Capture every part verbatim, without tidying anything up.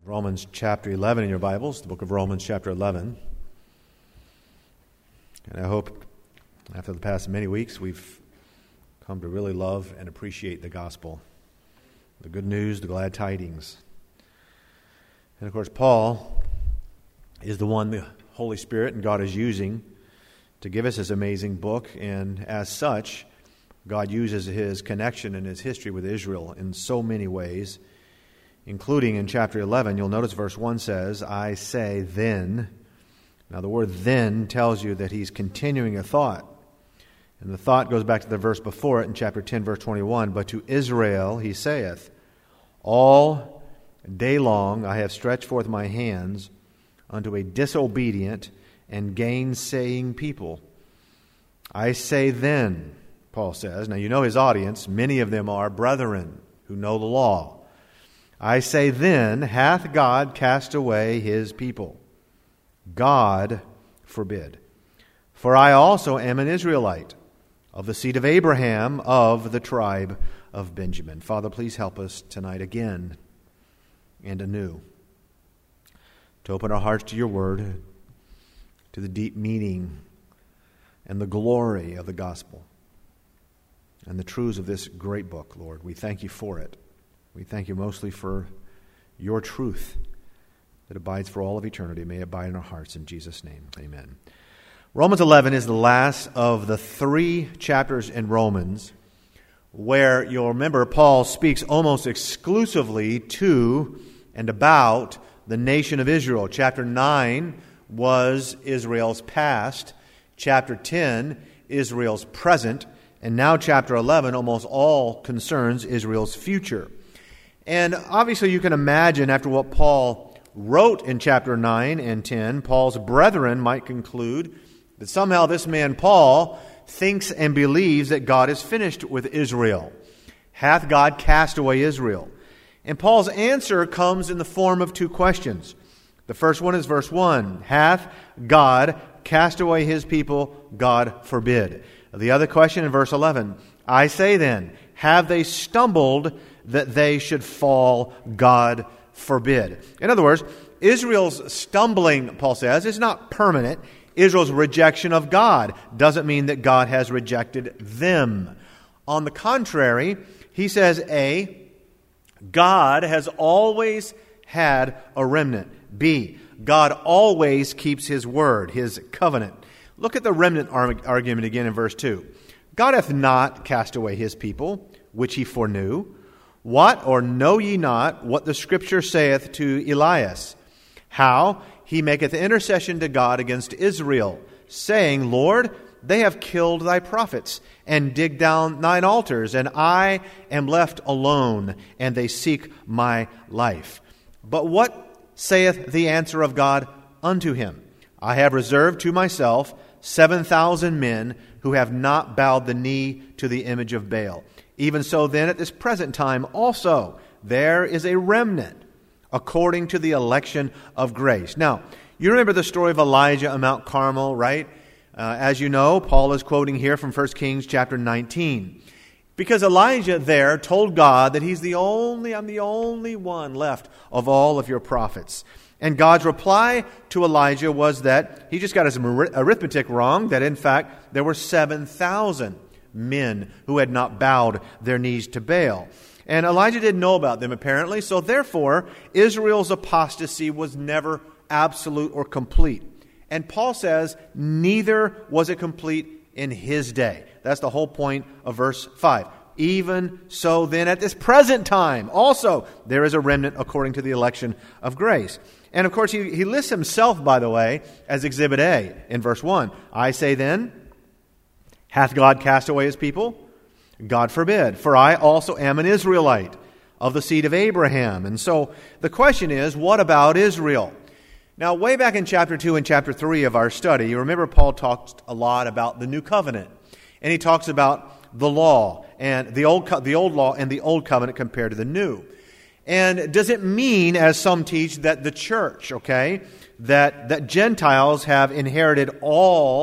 Romans chapter eleven in your Bibles, the book of Romans chapter eleven. And I hope after the past many weeks we've come to really love and appreciate the gospel, the good news, the glad tidings. And of course, Paul is the one the Holy Spirit and God is using to give us this amazing book, and as such, God uses his connection and his history with Israel in so many ways, including in chapter eleven. You'll notice verse one says, I say then. Now the word then tells you that he's continuing a thought. And the thought goes back to the verse before it in chapter ten, verse twenty-one. But to Israel he saith, all day long I have stretched forth my hands unto a disobedient and gainsaying people. I say then, Paul says. Now you know his audience. Many of them are brethren who know the law. I say then, hath God cast away his people? God forbid. For I also am an Israelite, of the seed of Abraham, of the tribe of Benjamin. Father, please help us tonight again and anew to open our hearts to your word, to the deep meaning and the glory of the gospel and the truths of this great book, Lord. We thank you for it. We thank you mostly for your truth that abides for all of eternity. May it abide in our hearts in Jesus' name. Amen. Romans eleven is the last of the three chapters in Romans where you'll remember Paul speaks almost exclusively to and about the nation of Israel. Chapter nine was Israel's past. Chapter ten, Israel's present. And now chapter eleven almost all concerns Israel's future. And obviously you can imagine after what Paul wrote in chapter nine and ten, Paul's brethren might conclude that somehow this man Paul thinks and believes that God is finished with Israel. Hath God cast away Israel? And Paul's answer comes in the form of two questions. The first one is verse one. Hath God cast away his people? God forbid. The other question in verse eleven. I say then, have they stumbled that they should fall? God forbid. In other words, Israel's stumbling, Paul says, is not permanent. Israel's rejection of God doesn't mean that God has rejected them. On the contrary, he says, A, God has always had a remnant. B, God always keeps his word, his covenant. Look at the remnant argument again in verse two. God hath not cast away his people, which he foreknew. What, or know ye not what the Scripture saith to Elias? How he maketh intercession to God against Israel, saying, Lord, they have killed thy prophets, and digged down thine altars, and I am left alone, and they seek my life. But what saith the answer of God unto him? I have reserved to myself seven thousand men who have not bowed the knee to the image of Baal. Even so then, at this present time also, there is a remnant according to the election of grace. Now, you remember the story of Elijah on Mount Carmel, right? Uh, as you know, Paul is quoting here from First Kings chapter nineteen. Because Elijah there told God that he's the only, I'm the only one left of all of your prophets. And God's reply to Elijah was that he just got his arithmetic wrong, that in fact there were seven thousand men who had not bowed their knees to Baal. And Elijah didn't know about them apparently, so therefore Israel's apostasy was never absolute or complete. And Paul says neither was it complete in his day. That's the whole point of verse five. Even so then at this present time also there is a remnant according to the election of grace. And of course he, he lists himself, by the way, as Exhibit A in verse one. I say then, hath God cast away his people? God forbid. For I also am an Israelite, of the seed of Abraham. And so the question is, what about Israel? Now, way back in chapter two and chapter three of our study, you remember Paul talked a lot about the new covenant. And he talks about the law and the old co- the old law and the old covenant compared to the new. And does it mean, as some teach, that the church, okay, that, that Gentiles have inherited all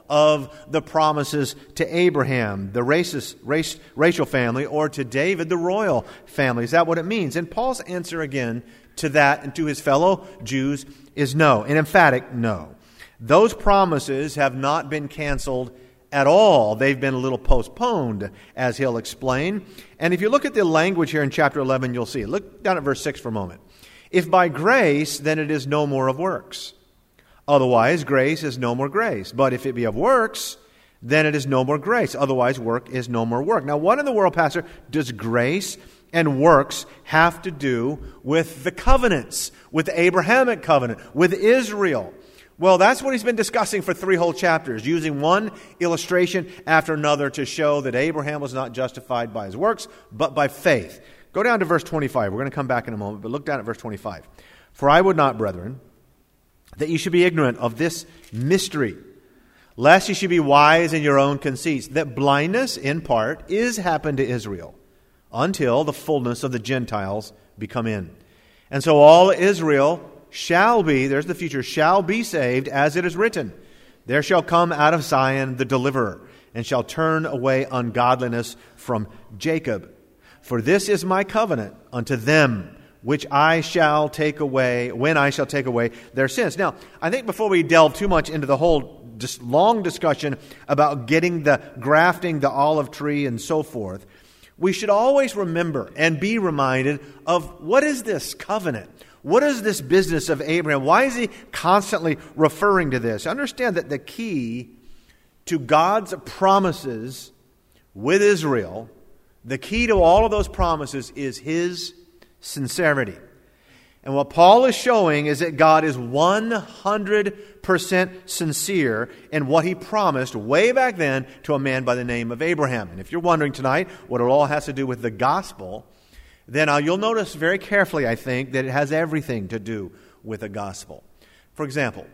of the promises to Abraham, the racist, race, racial family, or to David, the royal family. Is that what it means? And Paul's answer again to that and to his fellow Jews is no, an emphatic no. Those promises have not been canceled at all. They've been a little postponed, as he'll explain. And if you look at the language here in chapter eleven, you'll see it. Look down at verse six for a moment. If by grace, then it is no more of works. Otherwise, grace is no more grace. But if it be of works, then it is no more grace. Otherwise, work is no more work. Now, what in the world, Pastor, does grace and works have to do with the covenants, with the Abrahamic covenant, with Israel? Well, that's what he's been discussing for three whole chapters, using one illustration after another to show that Abraham was not justified by his works, but by faith. Go down to verse twenty-five. We're going to come back in a moment, but look down at verse twenty-five. For I would not, brethren, that you should be ignorant of this mystery, lest you should be wise in your own conceits, that blindness, in part, is happened to Israel, until the fullness of the Gentiles be come in. And so all Israel shall be, there's the future, shall be saved, as it is written, there shall come out of Zion the deliverer, and shall turn away ungodliness from Jacob. For this is my covenant unto them, which I shall take away, when I shall take away their sins. Now, I think before we delve too much into the whole just long discussion about getting the grafting, the olive tree, and so forth, we should always remember and be reminded of what is this covenant? What is this business of Abraham? Why is he constantly referring to this? Understand that the key to God's promises with Israel, the key to all of those promises is his sincerity. And what Paul is showing is that God is one hundred percent sincere in what he promised way back then to a man by the name of Abraham. And if you're wondering tonight what it all has to do with the gospel, then uh, you'll notice very carefully, I think, that it has everything to do with the gospel. For example,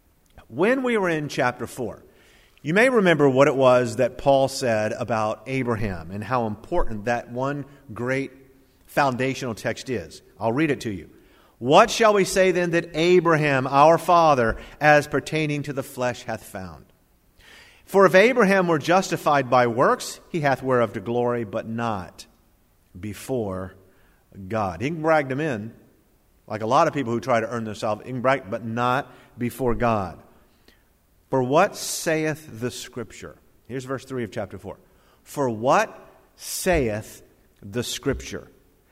when we were in chapter four, you may remember what it was that Paul said about Abraham and how important that one great foundational text is. I'll read it to you. What shall we say then that Abraham, our father, as pertaining to the flesh hath found? For if Abraham were justified by works, he hath whereof to glory, but not before God. He can brag them in, like a lot of people who try to earn their salvation, he can brag, but not before God. For what saith the Scripture? Here's verse three of chapter four. For what saith the Scripture?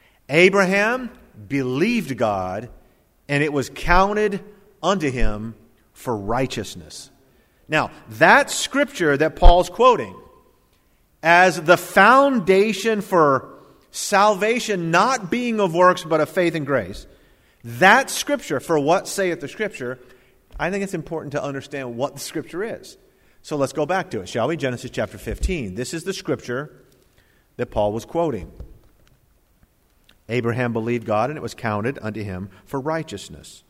Abraham believed God, and it was counted unto him for righteousness. Now, that Scripture that Paul's quoting as the foundation for salvation not being of works but of faith and grace, that Scripture, for what saith the Scripture, I think it's important to understand what the Scripture is. So let's go back to it, shall we? Genesis chapter fifteen. This is the Scripture that Paul was quoting. Abraham believed God, and it was counted unto him for righteousness.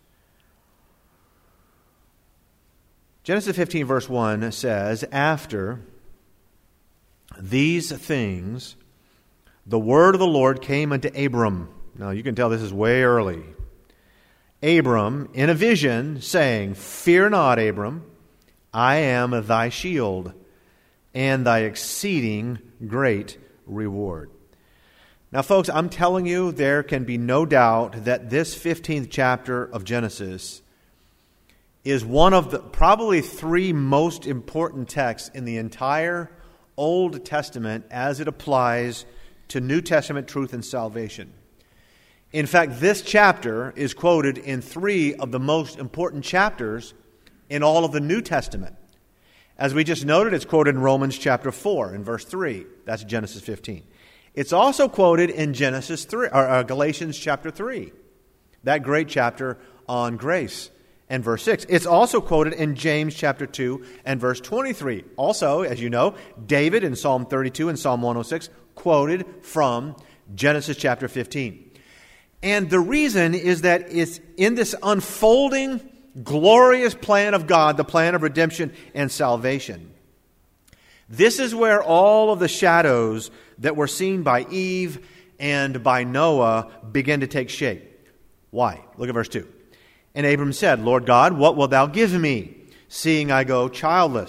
Genesis fifteen verse one says, after these things, the word of the Lord came unto Abram. Now you can tell this is way early. Abram, in a vision, saying, fear not, Abram, I am thy shield, and thy exceeding great reward. Now, folks, I'm telling you, there can be no doubt that this fifteenth chapter of Genesis is one of the probably three most important texts in the entire Old Testament as it applies to New Testament truth and salvation. In fact, this chapter is quoted in three of the most important chapters in all of the New Testament. As we just noted, it's quoted in Romans chapter four in verse three. That's Genesis fifteen. It's also quoted in Genesis three, or uh, Galatians chapter three, that great chapter on grace, and verse six. It's also quoted in James chapter two and verse twenty-three. Also, as you know, David in Psalm thirty-two and Psalm one oh six quoted from Genesis chapter fifteen. And the reason is that it's in this unfolding, glorious plan of God, the plan of redemption and salvation. This is where all of the shadows that were seen by Eve and by Noah begin to take shape. Why? Look at verse two. And Abram said, Lord God, what wilt thou give me, seeing I go childless?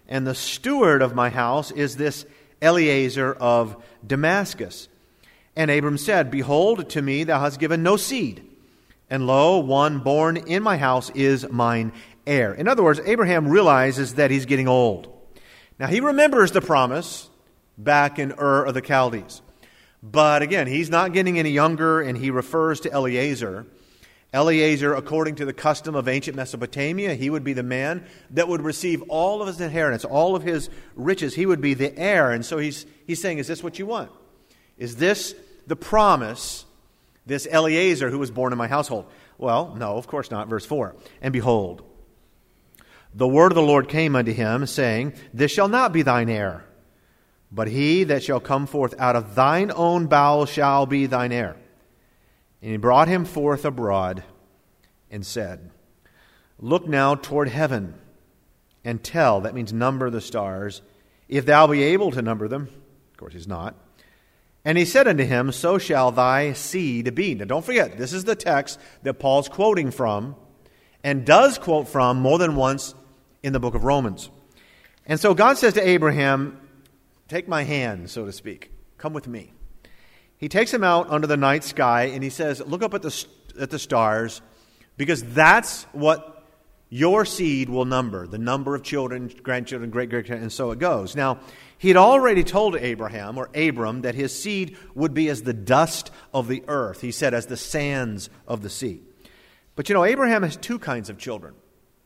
and the steward of my house is this Eliezer of Damascus. And Abram said, Behold, to me thou hast given no seed, and lo, one born in my house is mine heir. In other words, Abraham realizes that he's getting old. Now, he remembers the promise back in Ur of the Chaldees. But again, he's not getting any younger, and he refers to Eliezer. Eliezer, according to the custom of ancient Mesopotamia, he would be the man that would receive all of his inheritance, all of his riches. He would be the heir. And so he's, he's saying, is this what you want? Is this the promise, this Eliezer who was born in my household? Well, no, of course not. Verse four, and behold, the word of the Lord came unto him, saying, This shall not be thine heir, but he that shall come forth out of thine own bowels shall be thine heir. And he brought him forth abroad and said, Look now toward heaven and tell, that means number the stars, if thou be able to number them. Of course he's not. And he said unto him, So shall thy seed be. Now don't forget, this is the text that Paul's quoting from, and does quote from more than once in the book of Romans. And so God says to Abraham, Take my hand, so to speak. Come with me. He takes him out under the night sky, and he says, Look up at the, at the stars, because that's what your seed will number, the number of children, grandchildren, great-grandchildren, and so it goes. Now, he had already told Abraham, or Abram, that his seed would be as the dust of the earth. He said, as the sands of the sea. But you know, Abraham has two kinds of children.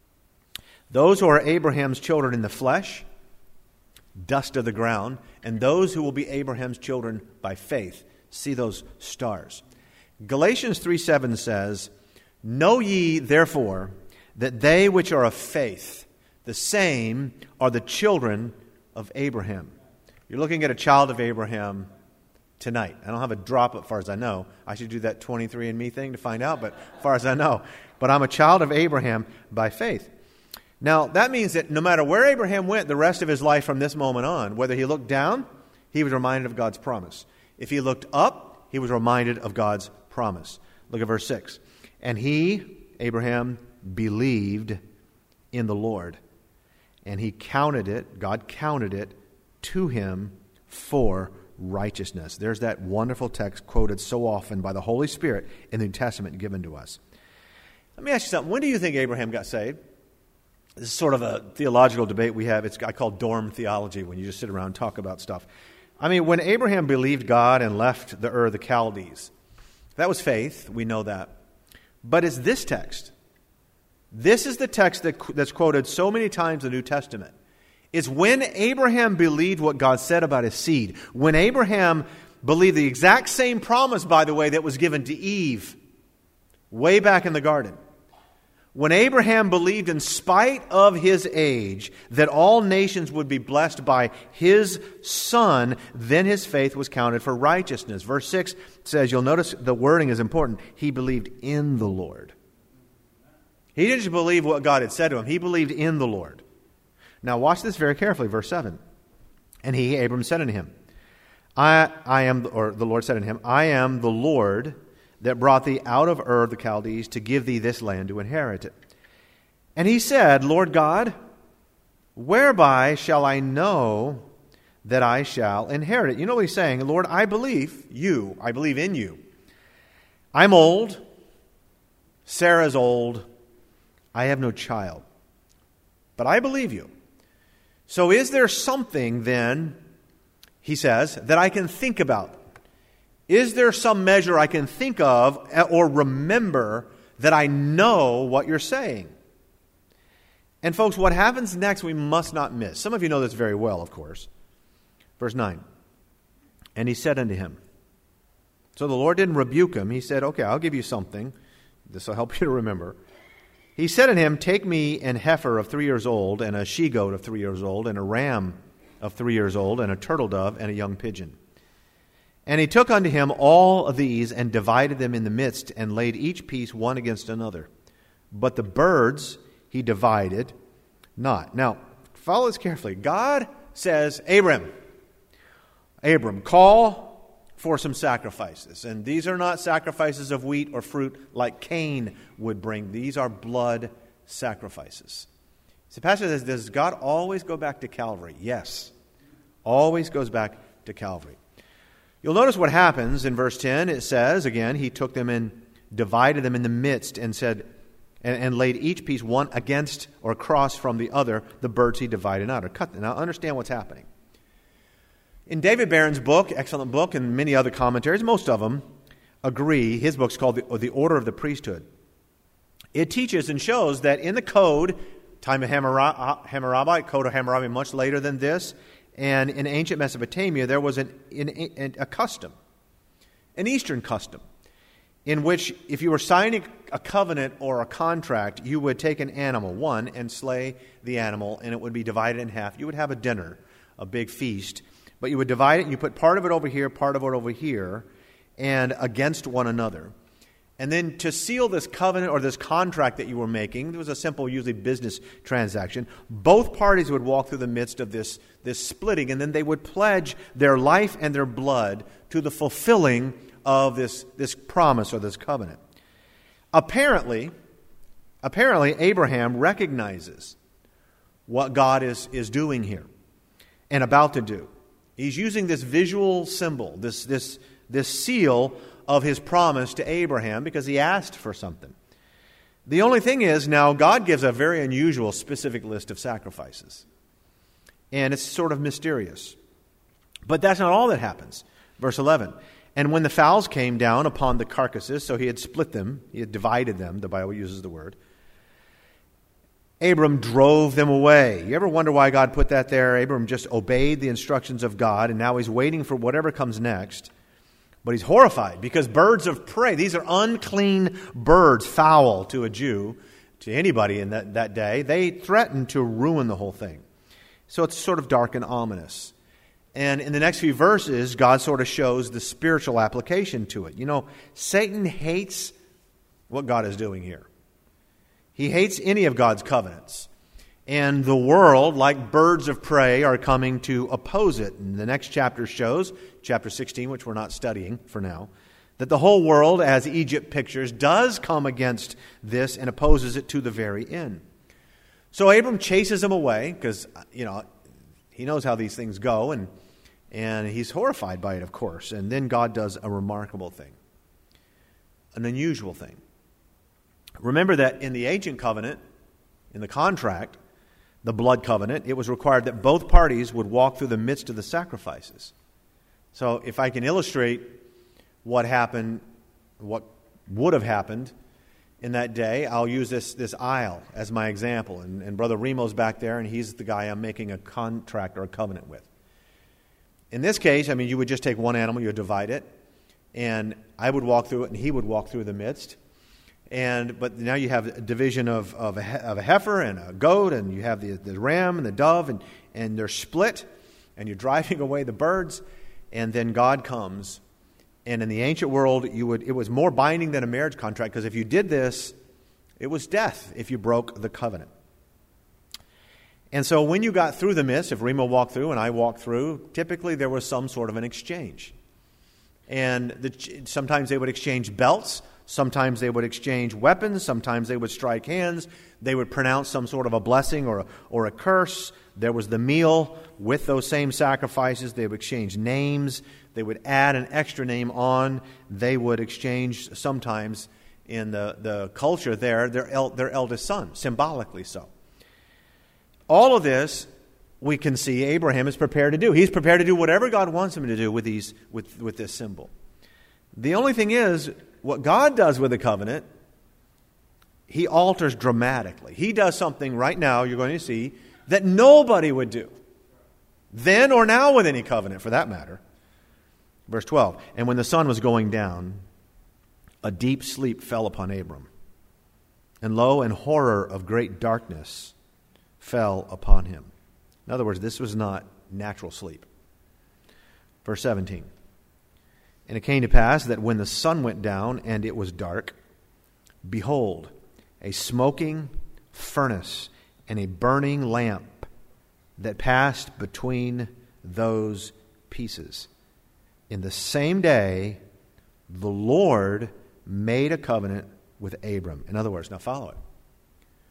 Those who are Abraham's children in the flesh, dust of the ground, and those who will be Abraham's children by faith. See those stars. Galatians three seven says, Know ye therefore that they which are of faith, the same are the children of Abraham. You're looking at a child of Abraham tonight. I don't have a drop as far as I know. I should do that twenty-three and me thing to find out, but as far as I know. But I'm a child of Abraham by faith. Now, that means that no matter where Abraham went the rest of his life from this moment on, whether he looked down, he was reminded of God's promise. If he looked up, he was reminded of God's promise. Look at verse six. And he, Abraham, believed in the Lord, and he counted it, God counted it to him for righteousness. There's that wonderful text quoted so often by the Holy Spirit in the New Testament given to us. Let me ask you something. When do you think Abraham got saved? This is sort of a theological debate we have. It's I call dorm theology, when you just sit around and talk about stuff. I mean, when Abraham believed God and left the Ur of the Chaldees, that was faith. We know that. But it's this text. This is the text that, that's quoted so many times in the New Testament. It's when Abraham believed what God said about his seed. When Abraham believed the exact same promise, by the way, that was given to Eve way back in the garden. When Abraham believed, in spite of his age, that all nations would be blessed by his son, then his faith was counted for righteousness. Verse six says, you'll notice the wording is important. He believed in the Lord. He didn't just believe what God had said to him. He believed in the Lord. Now watch this very carefully. Verse seven. And he, Abram, said unto him, I, I am, or the Lord said unto him, I am the Lord that brought thee out of Ur of the Chaldees to give thee this land to inherit it. And he said, Lord God, whereby shall I know that I shall inherit it? You know what he's saying? Lord, I believe you. I believe in you. I'm old. Sarah's old. I have no child. But I believe you. So is there something then, he says, that I can think about? Is there some measure I can think of or remember that I know what you're saying? And folks, what happens next we must not miss. Some of you know this very well, of course. Verse nine. And he said unto him. So the Lord didn't rebuke him. He said, okay, I'll give you something. This will help you to remember. He said unto him, take me an heifer of three years old, and a she-goat of three years old, and a ram of three years old, and a turtle dove, and a young pigeon. And he took unto him all of these, and divided them in the midst, and laid each piece one against another. But the birds he divided not. Now, follow this carefully. God says, Abram, Abram, call for some sacrifices. And these are not sacrifices of wheat or fruit like Cain would bring. These are blood sacrifices. So Pastor says, does God always go back to Calvary? Yes. Always goes back to Calvary. You'll notice what happens in verse ten. It says, again, he took them and divided them in the midst and said, and, and laid each piece one against or across from the other, the birds he divided out, or cut them. Now understand what's happening. In David Barron's book, excellent book, and many other commentaries, most of them agree, his book's called The, the Order of the Priesthood. It teaches and shows that in the code, time of Hammurabi, code of Hammurabi much later than this, and in ancient Mesopotamia, there was an, an, a custom, an Eastern custom, in which if you were signing a covenant or a contract, you would take an animal, one, and slay the animal, and it would be divided in half. You would have a dinner, a big feast, but you would divide it, and you put part of it over here, part of it over here, and against one another. And then to seal this covenant or this contract that you were making, it was a simple, usually business transaction, both parties would walk through the midst of this, this splitting, and then they would pledge their life and their blood to the fulfilling of this, this promise or this covenant. Apparently, apparently Abraham recognizes what God is, is doing here and about to do. He's using this visual symbol, this, this, this seal of his promise to Abraham because he asked for something. The only thing is, now God gives a very unusual specific list of sacrifices. And it's sort of mysterious. But that's not all that happens. Verse eleven, and when the fowls came down upon the carcasses, so he had split them, he had divided them, the Bible uses the word, Abram drove them away. You ever wonder why God put that there? Abram just obeyed the instructions of God, and now he's waiting for whatever comes next. But he's horrified because birds of prey, these are unclean birds, foul to a Jew, to anybody in that, that day. They threaten to ruin the whole thing. So it's sort of dark and ominous. And in the next few verses, God sort of shows the spiritual application to it. You know, Satan hates what God is doing here. He hates any of God's covenants. And the world, like birds of prey, are coming to oppose it. And the next chapter shows, chapter sixteen, which we're not studying for now, that the whole world, as Egypt pictures, does come against this and opposes it to the very end. So Abram chases them away because, you know, he knows how these things go, and, and he's horrified by it, of course. And then God does a remarkable thing, an unusual thing. Remember that in the ancient covenant, in the contract, the blood covenant, it was required that both parties would walk through the midst of the sacrifices. So if I can illustrate what happened, what would have happened in that day, I'll use this, this aisle as my example. And, and Brother Remo's back there, and he's the guy I'm making a contract or a covenant with. In this case, I mean, you would just take one animal, you would divide it, and I would walk through it, and he would walk through the midst. And but now you have a division of of a, of a heifer and a goat, and you have the, the ram and the dove, and, and they're split, and you're driving away the birds, and then God comes. And in the ancient world, you would it was more binding than a marriage contract, because if you did this, it was death if you broke the covenant. And so when you got through the midst, if Remo walked through and I walked through, typically there was some sort of an exchange. And the, sometimes they would exchange belts. Sometimes they would exchange weapons. Sometimes they would strike hands. They would pronounce some sort of a blessing or a, or a curse. There was the meal with those same sacrifices. They would exchange names. They would add an extra name on. They would exchange sometimes in the, the culture there their, el, their eldest son, symbolically so. All of this we can see Abraham is prepared to do. He's prepared to do whatever God wants him to do with these with, with this symbol. The only thing is, what God does with the covenant, he alters dramatically. He does something right now, you're going to see, that nobody would do. Then or now with any covenant, for that matter. Verse twelve, and when the sun was going down, a deep sleep fell upon Abram. And lo, an horror of great darkness fell upon him. In other words, this was not natural sleep. Verse seventeen. And it came to pass that when the sun went down and it was dark, behold, a smoking furnace and a burning lamp that passed between those pieces. In the same day, the Lord made a covenant with Abram. In other words, now follow it.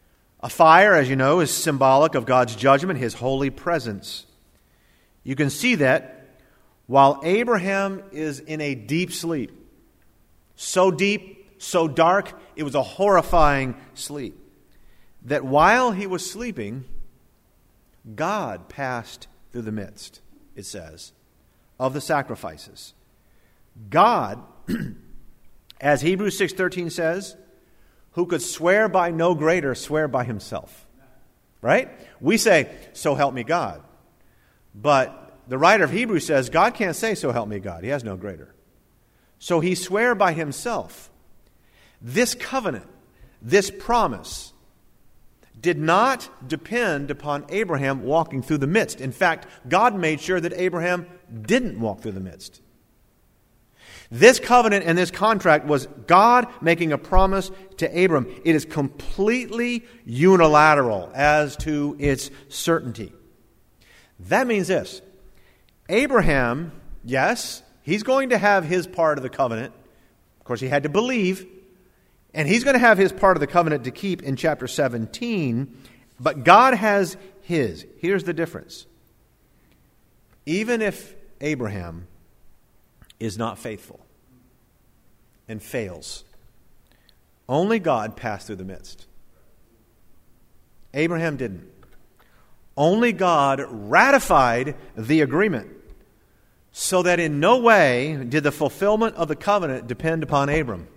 A fire, as you know, is symbolic of God's judgment, His holy presence. You can see that while Abraham is in a deep sleep, so deep, so dark, it was a horrifying sleep, that while he was sleeping, God passed through the midst, it says, of the sacrifices. God, as Hebrews six thirteen says, who could swear by no greater, swear by himself. Right? We say, so help me God. But the writer of Hebrews says, God can't say, so help me God. He has no greater. So he swore by himself. This covenant, this promise, did not depend upon Abraham walking through the midst. In fact, God made sure that Abraham didn't walk through the midst. This covenant and this contract was God making a promise to Abram. It is completely unilateral as to its certainty. That means this. Abraham, yes, he's going to have his part of the covenant. Of course, he had to believe. And he's going to have his part of the covenant to keep in chapter seventeen. But God has his. Here's the difference. Even if Abraham is not faithful and fails, only God passed through the midst. Abraham didn't. Only God ratified the agreement, so that in no way did the fulfillment of the covenant depend upon Abram.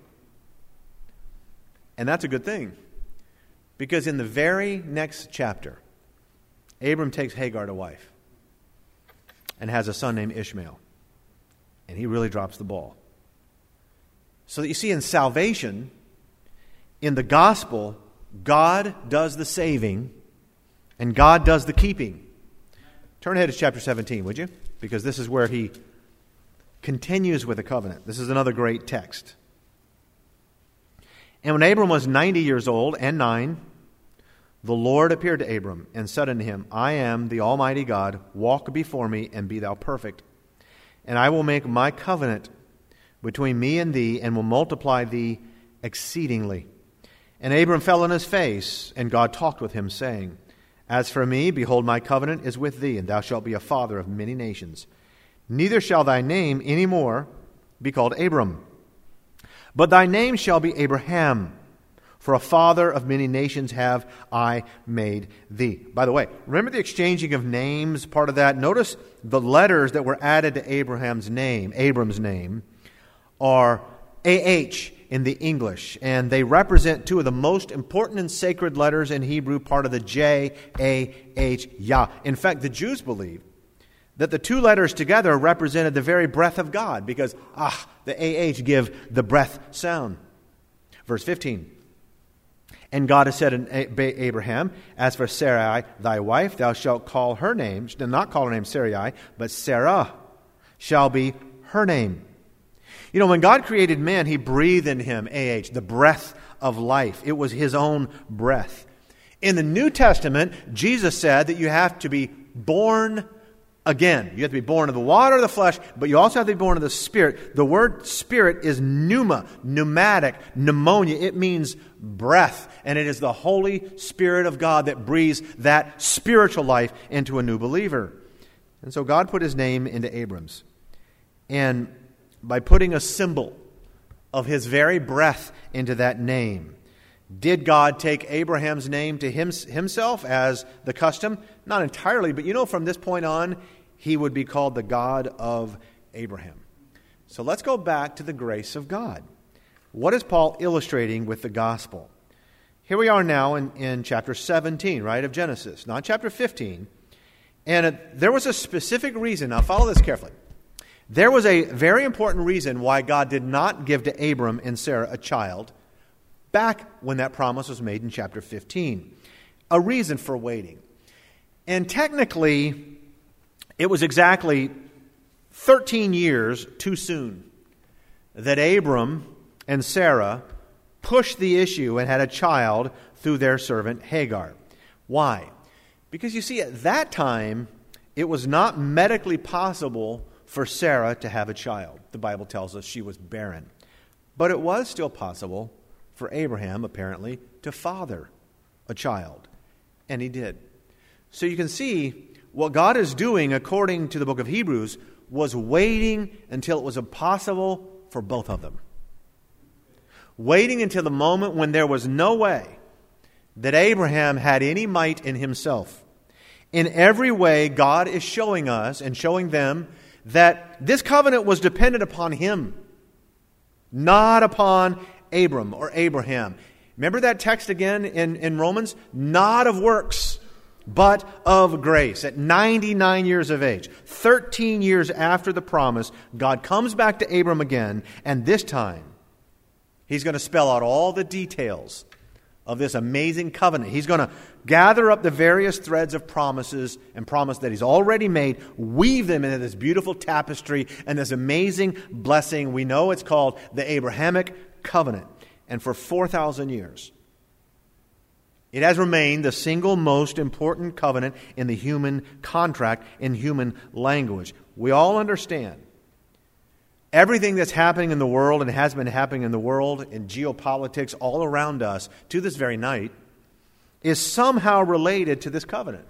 And that's a good thing, because in the very next chapter, Abram takes Hagar to wife and has a son named Ishmael. And he really drops the ball. So that you see, in salvation, in the gospel, God does the saving and God does the keeping. Turn ahead to chapter seventeen, would you? Because this is where he continues with the covenant. This is another great text. And when Abram was ninety years old and nine, the Lord appeared to Abram and said unto him, I am the Almighty God, walk before me and be thou perfect. And I will make my covenant between me and thee, and will multiply thee exceedingly. And Abram fell on his face, and God talked with him, saying, As for me, behold, my covenant is with thee, and thou shalt be a father of many nations. Neither shall thy name any more be called Abram, but thy name shall be Abraham, for a father of many nations have I made thee. By the way, remember the exchanging of names, part of that? Notice the letters that were added to Abraham's name, Abram's name, are A H in the English, and they represent two of the most important and sacred letters in Hebrew, part of the J A H, Yah. In fact, the Jews believed that the two letters together represented the very breath of God, because, ah, the A H give the breath sound. Verse fifteen. And God has said unto Abraham, As for Sarai, thy wife, thou shalt call her name, not call her name Sarai, but Sarah shall be her name. You know, when God created man, He breathed in him, A H, the breath of life. It was His own breath. In the New Testament, Jesus said that you have to be born again. You have to be born of the water of the flesh, but you also have to be born of the Spirit. The word Spirit is pneuma, pneumatic, pneumonia. It means breath. And it is the Holy Spirit of God that breathes that spiritual life into a new believer. And so God put His name into Abram's. And by putting a symbol of His very breath into that name, did God take Abraham's name to him, himself as the custom? Not entirely, but you know, from this point on, he would be called the God of Abraham. So let's go back to the grace of God. What is Paul illustrating with the gospel? Here we are now in, in chapter seventeen, right, of Genesis, not chapter fifteen. And it, there was a specific reason. Now follow this carefully. There was a very important reason why God did not give to Abram and Sarah a child back when that promise was made in chapter fifteen. A reason for waiting. And technically, it was exactly thirteen years too soon that Abram and Sarah pushed the issue and had a child through their servant Hagar. Why? Because you see, at that time, it was not medically possible for Sarah to have a child. The Bible tells us she was barren. But it was still possible for Abraham, apparently, to father a child. And he did. So you can see what God is doing, according to the book of Hebrews, was waiting until it was impossible for both of them. Waiting until the moment when there was no way that Abraham had any might in himself. In every way, God is showing us and showing them that this covenant was dependent upon him, not upon Abram or Abraham. Remember that text again in, in Romans? Not of works, but of grace. At ninety-nine years of age, thirteen years after the promise, God comes back to Abram again, and this time he's going to spell out all the details of this amazing covenant. He's going to gather up the various threads of promises and promise that he's already made, weave them into this beautiful tapestry and this amazing blessing. We know it's called the Abrahamic covenant. And for four thousand years, it has remained the single most important covenant in the human contract, in human language. We all understand everything that's happening in the world and has been happening in the world, in geopolitics all around us to this very night, is somehow related to this covenant.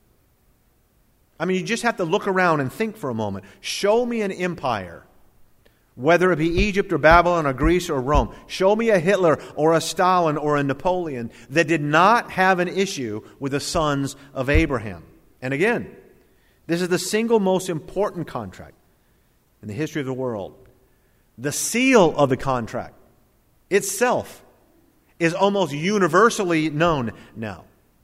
I mean, you just have to look around and think for a moment. Show me an empire, whether it be Egypt or Babylon or Greece or Rome. Show me a Hitler or a Stalin or a Napoleon that did not have an issue with the sons of Abraham. And again, this is the single most important contract in the history of the world. The seal of the contract itself is almost universally known now.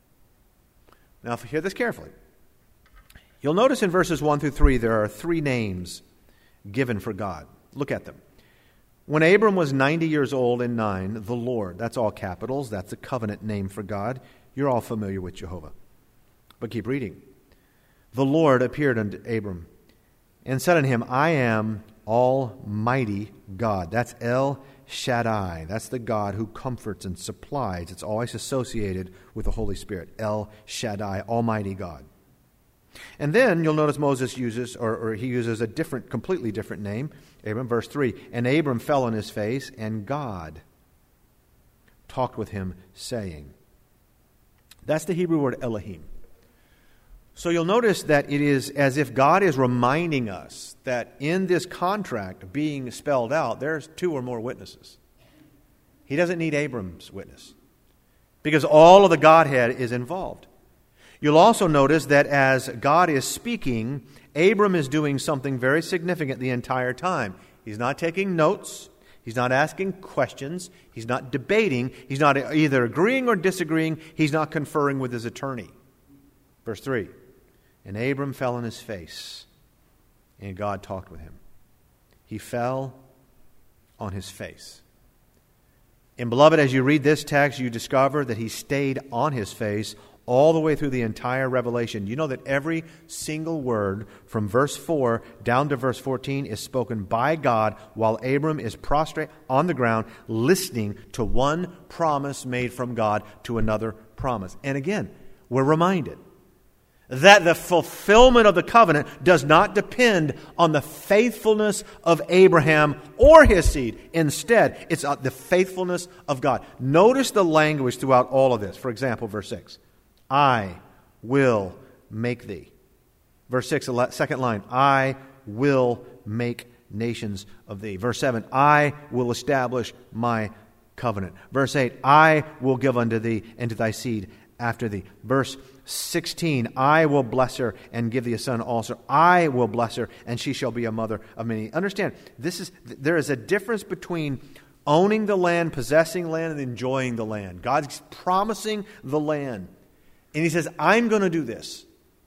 Now, if you hear this carefully, you'll notice in verses one through three there are three names given for God. Look at them. When Abram was ninety years old and nine, the Lord, that's all capitals, that's a covenant name for God. You're all familiar with Jehovah. But keep reading. The Lord appeared unto Abram and said unto him, I am Almighty God. That's El Shaddai. That's the God who comforts and supplies. It's always associated with the Holy Spirit. El Shaddai, Almighty God. And then you'll notice Moses uses, or, or he uses a different, completely different name. Abram, verse three. And Abram fell on his face, and God talked with him, saying. That's the Hebrew word Elohim. So you'll notice that it is as if God is reminding us that in this contract being spelled out, there's two or more witnesses. He doesn't need Abram's witness because all of the Godhead is involved. You'll also notice that as God is speaking, Abram is doing something very significant the entire time. He's not taking notes. He's not asking questions. He's not debating. He's not either agreeing or disagreeing. He's not conferring with his attorney. Verse three. And Abram fell on his face, and God talked with him. He fell on his face. And beloved, as you read this text, you discover that he stayed on his face all the way through the entire Revelation. You know that every single word from verse four down to verse fourteen is spoken by God while Abram is prostrate on the ground listening to one promise made from God to another promise. And again, we're reminded that the fulfillment of the covenant does not depend on the faithfulness of Abraham or his seed. Instead, it's the faithfulness of God. Notice the language throughout all of this. For example, verse six. I will make thee. Verse six, the second line. I will make nations of thee. Verse seven. I will establish my covenant. Verse eight. I will give unto thee and to thy seed after thee. Verse sixteen, I will bless her and give thee a son also. I will bless her, and she shall be a mother of many. Understand, this is there is a difference between owning the land, possessing land, and enjoying the land. God's promising the land. And he says, I'm going to do this.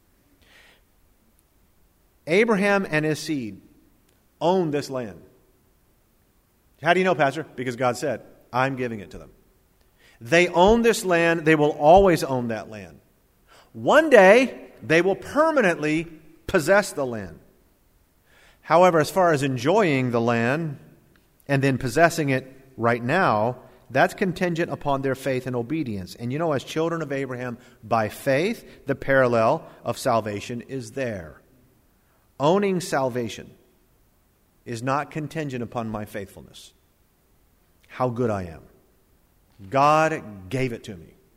Abraham and his seed own this land. How do you know, Pastor? Because God said, I'm giving it to them. They own this land. They will always own that land. One day, they will permanently possess the land. However, as far as enjoying the land and then possessing it right now, that's contingent upon their faith and obedience. And you know, as children of Abraham, by faith, the parallel of salvation is there. Owning salvation is not contingent upon my faithfulness, how good I am. God gave it to me.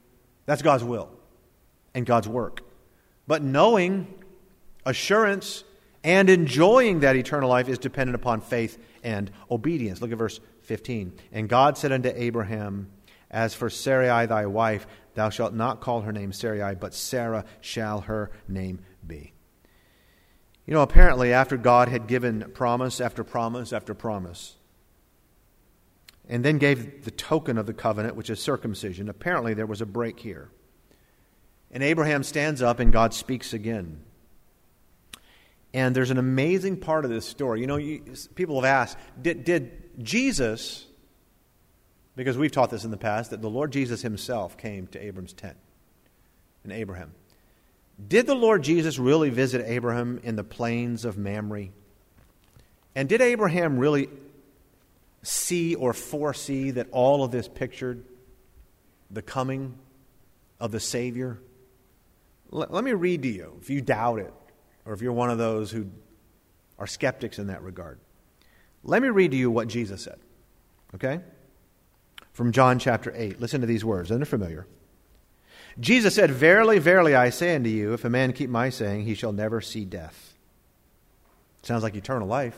That's God's will and God's work. But knowing, assurance, and enjoying that eternal life is dependent upon faith and obedience. Look at verse fifteen. And God said unto Abraham, As for Sarai thy wife, thou shalt not call her name Sarai, but Sarah shall her name be. You know, apparently after God had given promise after promise after promise, and then gave the token of the covenant, which is circumcision, apparently there was a break here. And Abraham stands up and God speaks again. And there's an amazing part of this story. You know, you, people have asked, did, did Jesus, because we've taught this in the past, that the Lord Jesus himself came to Abram's tent and Abraham. Did the Lord Jesus really visit Abraham in the plains of Mamre? And did Abraham really see or foresee that all of this pictured the coming of the Savior? Let, let me read to you, if you doubt it, or if you're one of those who are skeptics in that regard. Let me read to you what Jesus said, okay? From John chapter eight. Listen to these words, and they're familiar. Jesus said, Verily, verily, I say unto you, if a man keep my saying, he shall never see death. Sounds like eternal life.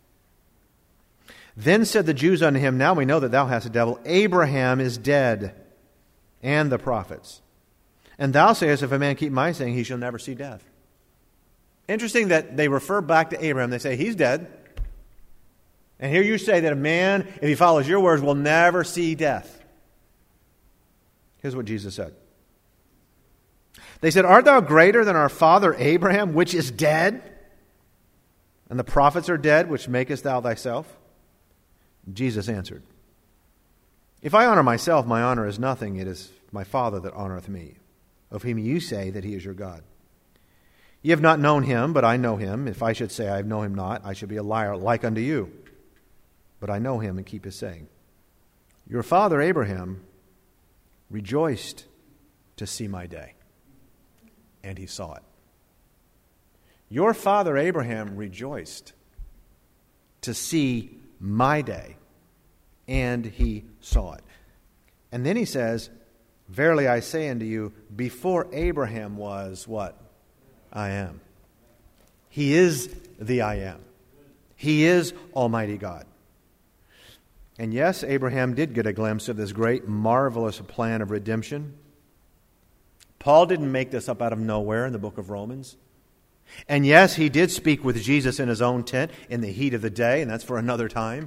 Then said the Jews unto him, Now we know that thou hast a devil. Abraham is dead, and the prophets. And thou sayest, if a man keep my saying, he shall never see death. Interesting that they refer back to Abraham. They say, he's dead. And here you say that a man, if he follows your words, will never see death. Here's what Jesus said. They said, Art thou greater than our father Abraham, which is dead? And the prophets are dead, which makest thou thyself? Jesus answered, If I honor myself, my honor is nothing. It is my Father that honoreth me, of whom you say that he is your God. Ye have not known him, but I know him. If I should say I know him not, I should be a liar like unto you. But I know him and keep his saying. Your father Abraham rejoiced to see my day, and he saw it. Your father Abraham rejoiced to see my day, and he saw it. And then he says, Verily I say unto you, before Abraham was what? I am. He is the I am. He is Almighty God. And yes, Abraham did get a glimpse of this great, marvelous plan of redemption. Paul didn't make this up out of nowhere in the book of Romans. And yes, he did speak with Jesus in his own tent in the heat of the day, and that's for another time.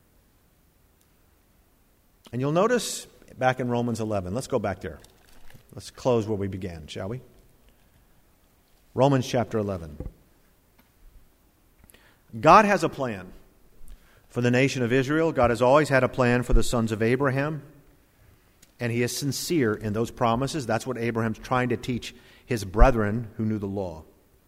And you'll notice back in Romans eleven, let's go back there. Let's close where we began, shall we? Romans chapter eleven. God has a plan for the nation of Israel. God has always had a plan for the sons of Abraham. And he is sincere in those promises. That's what Abraham's trying to teach his brethren who knew the law.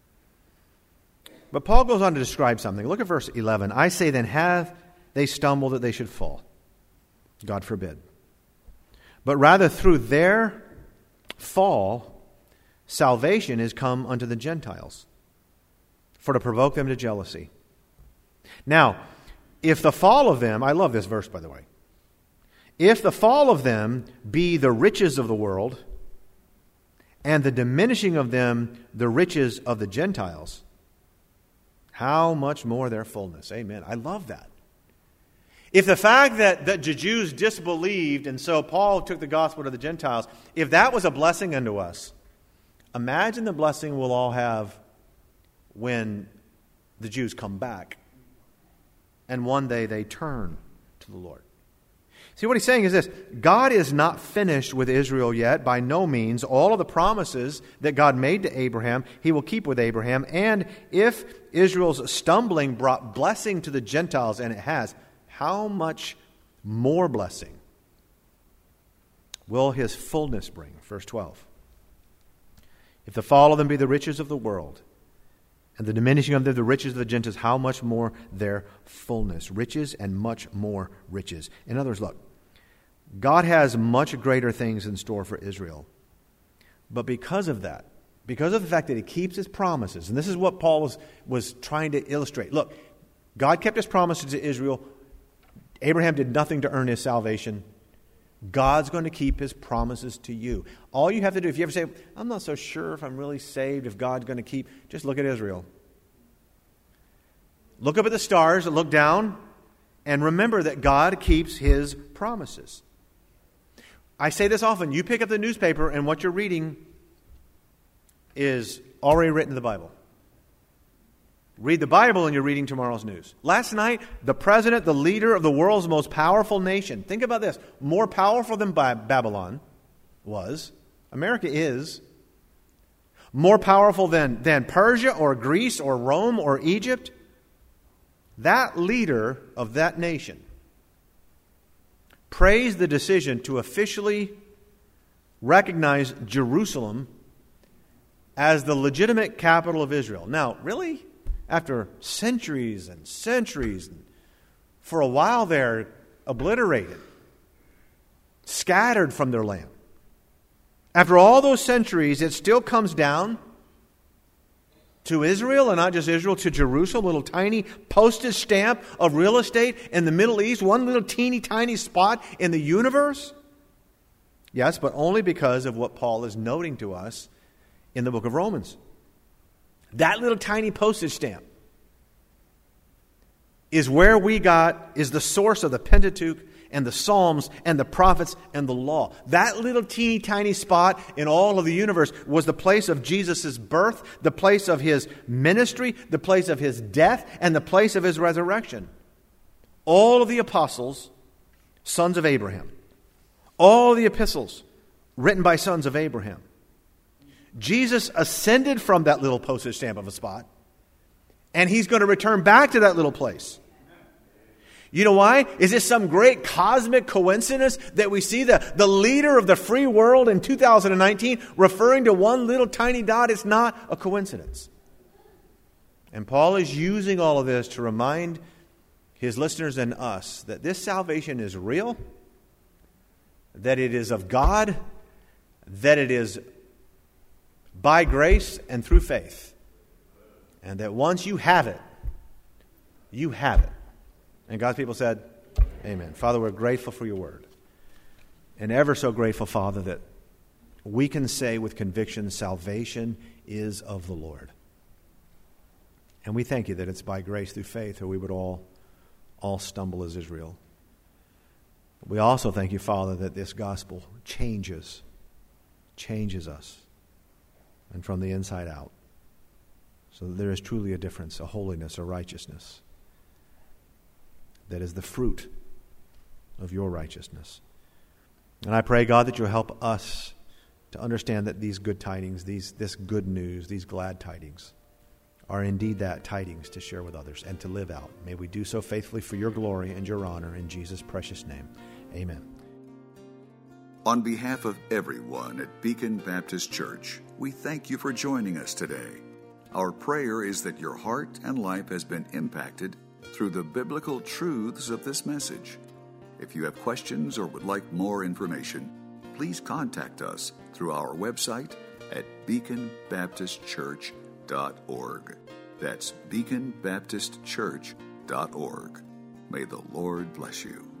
But Paul goes on to describe something. Look at verse eleven. I say then, have they stumbled that they should fall? God forbid. But rather through their fall, salvation is come unto the Gentiles, for to provoke them to jealousy. Now, if the fall of them, I love this verse, by the way. If the fall of them be the riches of the world, and the diminishing of them the riches of the Gentiles, how much more their fullness? Amen. I love that. If the fact that, that the Jews disbelieved, and so Paul took the gospel to the Gentiles, if that was a blessing unto us, imagine the blessing we'll all have when the Jews come back and one day they turn to the Lord. See, what he's saying is this. God is not finished with Israel yet, by no means. All of the promises that God made to Abraham, he will keep with Abraham. And if Israel's stumbling brought blessing to the Gentiles, and it has, how much more blessing will his fullness bring? Verse twelve. If the fall of them be the riches of the world, and the diminishing of them the riches of the Gentiles, how much more their fullness? Riches and much more riches. In other words, look, God has much greater things in store for Israel. But because of that, because of the fact that he keeps his promises, and this is what Paul was, was trying to illustrate. Look, God kept his promises to Israel. Abraham did nothing to earn his salvation. God's going to keep his promises to you. All you have to do, if you ever say, I'm not so sure if I'm really saved, if God's going to keep, just look at Israel. Look up at the stars and look down and remember that God keeps his promises. I say this often. You pick up the newspaper and what you're reading is already written in the Bible. Read the Bible and you're reading tomorrow's news. Last night, the president, the leader of the world's most powerful nation, think about this, more powerful than Babylon was, America is, more powerful than, than Persia or Greece or Rome or Egypt, that leader of that nation praised the decision to officially recognize Jerusalem as the legitimate capital of Israel. Now, really? After centuries and centuries, for a while they're obliterated, scattered from their land. After all those centuries, it still comes down to Israel, and not just Israel, to Jerusalem, a little tiny postage stamp of real estate in the Middle East, one little teeny tiny spot in the universe. Yes, but only because of what Paul is noting to us in the book of Romans. That little tiny postage stamp is where we got, is the source of the Pentateuch and the Psalms and the prophets and the law. That little teeny tiny spot in all of the universe was the place of Jesus' birth, the place of his ministry, the place of his death, and the place of his resurrection. All of the apostles, sons of Abraham. All of the epistles written by sons of Abraham. Jesus ascended from that little postage stamp of a spot, and he's going to return back to that little place. You know why? Is this some great cosmic coincidence that we see the, the leader of the free world in two thousand nineteen referring to one little tiny dot? It's not a coincidence. And Paul is using all of this to remind his listeners and us that this salvation is real, that it is of God, that it is by grace and through faith. And that once you have it, you have it. And God's people said, amen. Father, we're grateful for your word. And ever so grateful, Father, that we can say with conviction, salvation is of the Lord. And we thank you that it's by grace through faith, or we would all, all stumble as Israel. We also thank you, Father, that this gospel changes, changes us, and from the inside out. So that there is truly a difference, a holiness, a righteousness that is the fruit of your righteousness. And I pray, God, that you'll help us to understand that these good tidings, these this good news, these glad tidings are indeed that tidings to share with others and to live out. May we do so faithfully for your glory and your honor in Jesus' precious name. Amen. On behalf of everyone at Beacon Baptist Church, we thank you for joining us today. Our prayer is that your heart and life has been impacted through the biblical truths of this message. If you have questions or would like more information, please contact us through our website at beacon baptist church dot org. That's beacon baptist church dot org. May the Lord bless you.